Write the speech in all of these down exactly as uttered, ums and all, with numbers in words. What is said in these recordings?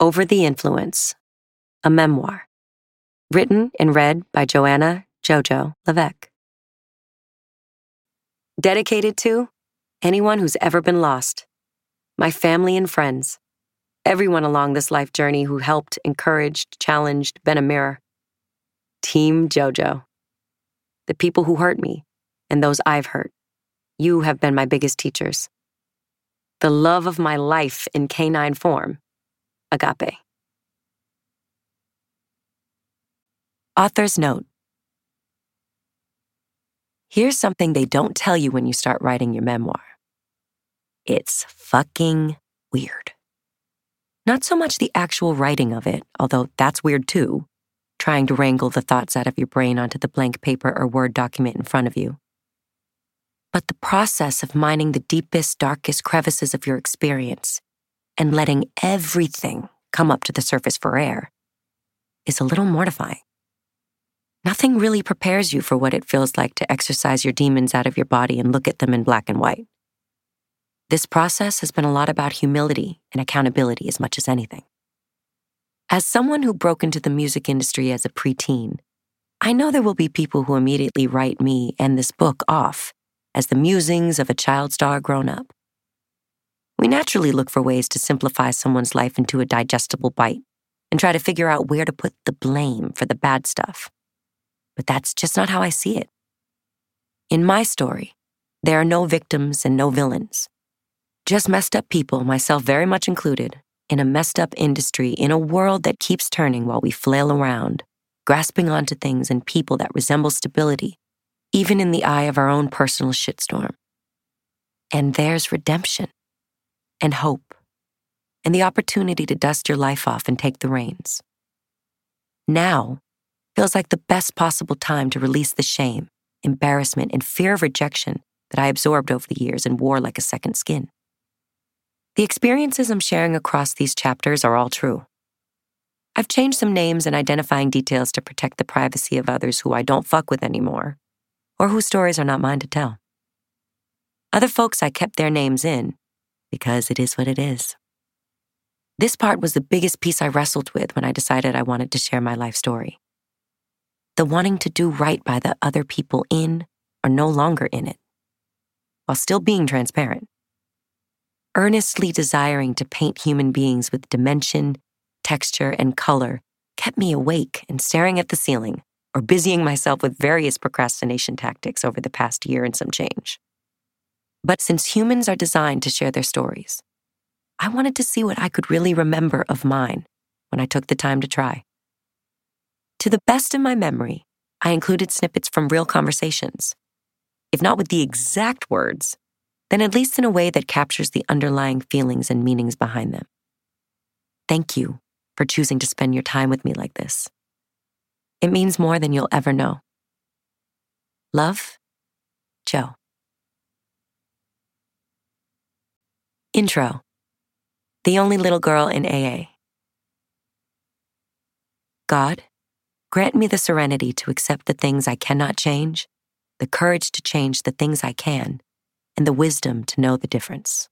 Over the Influence, a memoir, written and read by Joanna Jojo Levesque. Dedicated to anyone who's ever been lost, my family and friends, everyone along this life journey who helped, encouraged, challenged, been a mirror. Team Jojo. The people who hurt me and those I've hurt. You have been my biggest teachers. The love of my life in canine form. Agape. Author's note. Here's something they don't tell you when you start writing your memoir. It's fucking weird. Not so much the actual writing of it, although that's weird too, trying to wrangle the thoughts out of your brain onto the blank paper or Word document in front of you. But the process of mining the deepest, darkest crevices of your experience and letting everything come up to the surface for air is a little mortifying. Nothing really prepares you for what it feels like to exorcise your demons out of your body and look at them in black and white. This process has been a lot about humility and accountability as much as anything. As someone who broke into the music industry as a preteen, I know there will be people who immediately write me and this book off as the musings of a child star grown up. We naturally look for ways to simplify someone's life into a digestible bite and try to figure out where to put the blame for the bad stuff. But that's just not how I see it. In my story, there are no victims and no villains. Just messed up people, myself very much included, in a messed up industry in a world that keeps turning while we flail around, grasping onto things and people that resemble stability, even in the eye of our own personal shitstorm. And there's redemption, and hope, and the opportunity to dust your life off and take the reins. Now feels like the best possible time to release the shame, embarrassment, and fear of rejection that I absorbed over the years and wore like a second skin. The experiences I'm sharing across these chapters are all true. I've changed some names and identifying details to protect the privacy of others who I don't fuck with anymore, or whose stories are not mine to tell. Other folks I kept their names in, because it is what it is. This part was the biggest piece I wrestled with when I decided I wanted to share my life story. The wanting to do right by the other people in or no longer in it, while still being transparent. Earnestly desiring to paint human beings with dimension, texture, and color kept me awake and staring at the ceiling or busying myself with various procrastination tactics over the past year and some change. But since humans are designed to share their stories, I wanted to see what I could really remember of mine when I took the time to try. To the best of my memory, I included snippets from real conversations. If not with the exact words, then at least in a way that captures the underlying feelings and meanings behind them. Thank you for choosing to spend your time with me like this. It means more than you'll ever know. Love, Jo. Intro. The only little girl in A A. God, grant me the serenity to accept the things I cannot change, the courage to change the things I can, and the wisdom to know the difference.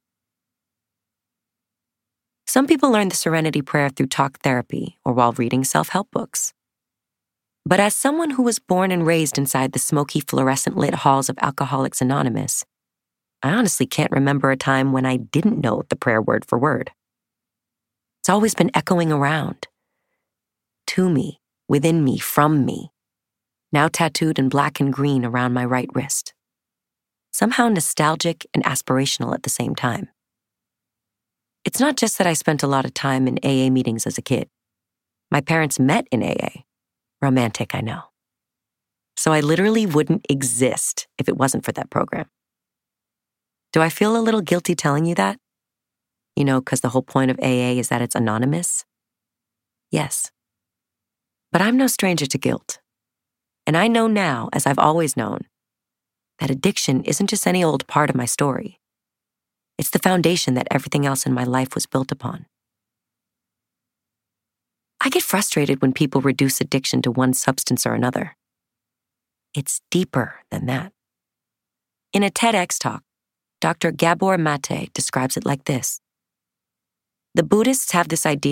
Some people learn the Serenity Prayer through talk therapy or while reading self-help books. But as someone who was born and raised inside the smoky fluorescent lit halls of Alcoholics Anonymous, I honestly can't remember a time when I didn't know the prayer word for word. It's always been echoing around. To me, within me, from me, now tattooed in black and green around my right wrist. Somehow nostalgic and aspirational at the same time. It's not just that I spent a lot of time in A A meetings as a kid. My parents met in A A. Romantic, I know. So I literally wouldn't exist if it wasn't for that program. Do I feel a little guilty telling you that? You know, because the whole point of A A is that it's anonymous? Yes. But I'm no stranger to guilt. And I know now, as I've always known, that addiction isn't just any old part of my story. It's the foundation that everything else in my life was built upon. I get frustrated when people reduce addiction to one substance or another. It's deeper than that. In a TEDx talk, Doctor Gabor Mate describes it like this. The Buddhists have this idea